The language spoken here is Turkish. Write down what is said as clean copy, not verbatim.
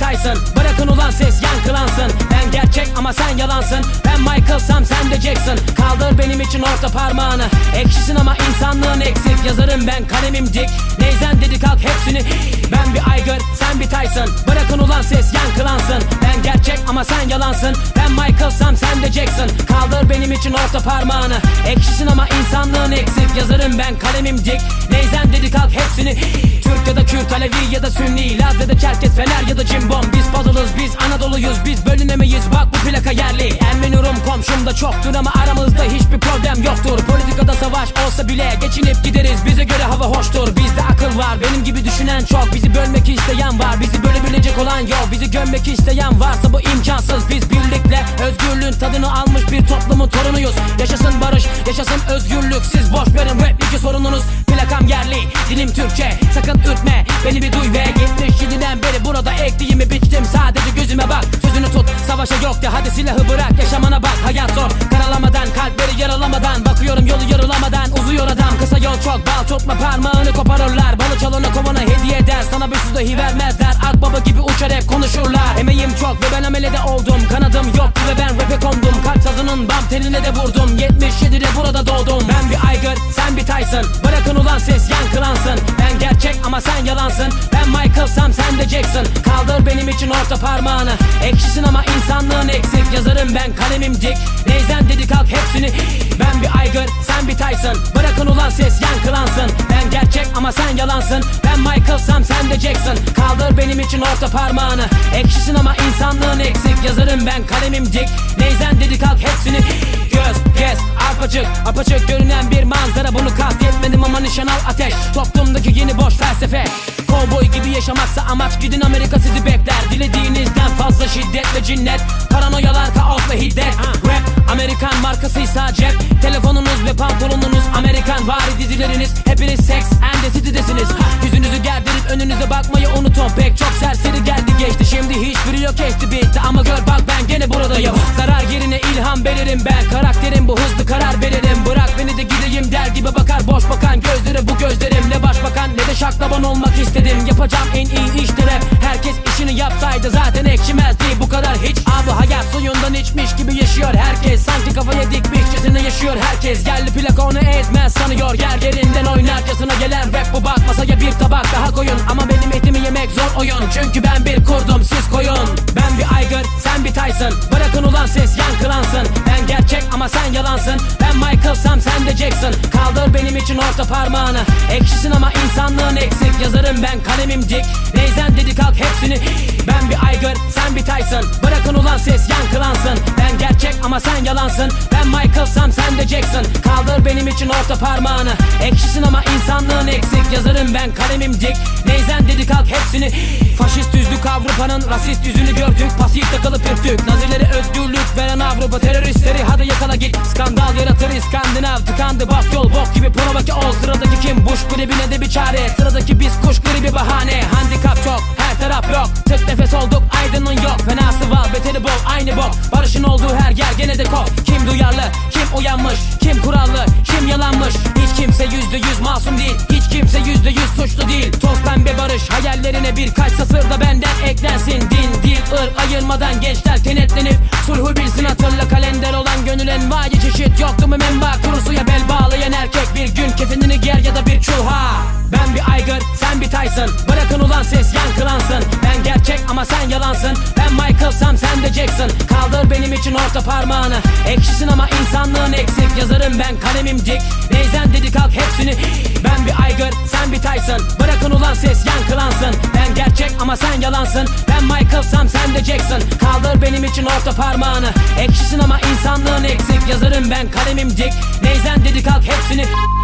Tyson. Bırakın ulan ses yankılansın. Ben gerçek ama sen yalansın. Ben Michael'sam sen de Jackson. Kaldır benim için orta parmağını. Ekşisin ama insanlığın eksik. Yazarım ben kalemim dik. Neyzen dedi kalk hepsini. Ben bir aygır sen bir Tyson. Bırakın ulan ses yankılansın. Ben gerçek ama sen yalansın. Ben Michael'sam sen de Jackson. Kaldır benim için orta parmağını. Ekşisin ama insanlığın eksik. Yazarım ben kalemim dik. Neyzen dedi kalk hepsini. Türk ya da Kürt, Alevi ya da Sünni, Laz ya da Çerkes, Fener ya da Cimbom. Biz puzzle'ız, biz Anadolu'yuz, biz bölünemeyiz. Bak bu plaka yerli. Ermenirum komşumda çoktur ama aramızda hiçbir problem yoktur. Politikada savaş olsa bile geçinip gideriz. Bize göre hava hoştur. Bizde akıl var, benim gibi düşünen çok. Bizi bölmek isteyen var, bizi bölebilecek olan yok. Bizi gömmek isteyen varsa bu imkansız. Biz birlikle özgürlüğün tadını almış bir toplumun torunuyuz. Yaşasın barış, yaşasın özgürlük. Siz boş verin rap'teki sorununuz. Plakam yerli, dilim Türkçe. Sakın ürkme, beni bir duy ve 77'den beri burada ektiğimi biçtim. Sadece gözüme bak, sözünü tut. Savaşa yok de hadi silahı bırak. Yaşamana bak, hayat zor. Karalamadan, kalpleri yaralamadan. Bakıyorum yolu yarılamadan. Uzuyor adam, kısa yol çok. Bal tutma parmağını koparırlar. Balı çalana kovana hediye eder. Sana bir su dahi vermezler. Akbaba gibi uçar hep konuşurlar. Emeğim çok ve ben amelede oldum. Kanadım yoktu ve ben rap'e kondum. Kalp sazının bam teline de vurdum. 77'de burada doğdum. Ben bir aygır, sen bir Tyson. Bırakın ulan ses yankılansın. Ben gerçek ama sen yalansın. Ben Michael'sam sen de Jackson. Kaldır benim için orta parmağını. Ekşisin ama insanlığın eksik. Yazarım ben kalemim dik. Neyzen dedi kalk hepsini. Ben bir aygır, sen bir Tyson. Bırakın ulan ses yankılansın. Ben gerçek ama sen yalansın. Ben Michael'sam sen de Jackson. Kaldır benim için orta parmağını. Ekşisin ama insanlığın eksik. Yazarım ben kalemim dik. Neyzen dedi kalk hepsini. Göz, gez, arpacık, apaçık görünen bir manzara. Bunu kastetmedim ama nişan al ateş. Toplumdaki yeni boş felsefe. Kovboy gibi yaşamaksa amaç, gidin Amerika sizi bekler. Dilediğinizden fazla şiddet ve cinnet. Paranoyalar, kaos ve hiddet. Rap Amerikan markasıysa cep. Telefonunuz ve pantolonunuz Amerikan vari dizileriniz. Hepiniz Sex and the City'desiniz. Yüzünüzü gerdirip önünüze bakmayı unutun. Pek çok serseri geldi geçti, şimdi hiçbiri yok etti bitti. Ama gör bak ben gene buradayım. Zarar yerine ilham veririm ben. Karakterim bu, hızlı karar veririm. Bırak beni de gideyim der gibi bakar boş bakan gözleri bu gözlerim. Ne başbakan ne de şaklaban olmak istedim. Yapacağım en iyi işte rap. Herkes işini yapsaydı zaten ekşimezdi bu kadar hiç. Abi hayat suyundan içmiş gibi yaşıyor herkes. Sanki kafaya dikmişçesine yaşıyor herkes. Yerli plaka onu ezmez sanıyor. Yer yerinden oynarcasına gelen rap bu, bak masaya bir tabak daha koyun. Ama benim etimi yemek zor oyun. Çünkü ben bir kurdum siz koyun. Ben bir aygır sen bir Tyson. Bırakın ulan ses yankılansın. Ben gerçek ama sen yalansın. Ben Michael'sam sen de Jackson. Kaldır benim için orta parmağını. Ekşisin ama insanlığın eksik. Yazarım ben kalemim dik. Neyzen dedi kalk hepsini. Ben bir aygır sen bir Tyson. Bırakın ulan ses yankılansın. Ben gerçek ama sen yalansın. Ben Michael'sam sen de Jackson. Kaldır benim için orta parmağını. Ekşisin ama insanlığın eksik. Yazarım ben kalemim dik. Neyzen dedi kalk hepsini. Faşist düzlük Avrupa'nın rasist yüzünü gördük. Pasif takılıp ürktük. Nazilere özgürlük veren Avrupa teröristleri hadi yakala git. Skandal yaratır İskandinav. Tıkandı bak yol bok gibi provoke ol. Sıradaki kim? Bush gribine de bir çare. Sıradaki biz kuş gribi bahane. Handikap çok, her taraf yok. Tık nefes olduk, aydının yok. Fenası var, beteri bol, aynı bok. Barışın olduğu her yer gene de kop. Kim duyarlı, kim uyanmış, kim kurallı, kim yalanmış. Hiç kimse %100 masum değil. Hiç kimse %100 suçlu değil. Toz pembe barış hayallerine birkaç satır da benden eklensin. Din, dil, ırk ayırmadan gençler kenetlenip sulhu bilsin. Hatırla kalender olan gönül envai çeşit. Yoktu mu menba kurusuya bel bağlayan erkek. Bir gün kefenini giyer ya da bir çulha. Ben bir aygır sen bir Tyson. Bırakın ulan ses yankılansın. Ben gerçek ama sen yalansın. Ben Michael'sam sen de Jackson. Kaldır benim için orta parmağını. Ekşisin ama insanlığın eksik. Yazarım ben kalemim dik. Neyzen dedi kalk hepsini. Ben bir aygır sen bir Tyson. Bırakın ulan ses yankılansın. Ben gerçek ama sen yalansın. Ben Michael'sam sen de Jackson. Kaldır benim için orta parmağını. Ekşisin ama insanlığın eksik. Yazarım ben kalemim dik. Neyzen dedi kalk hepsini.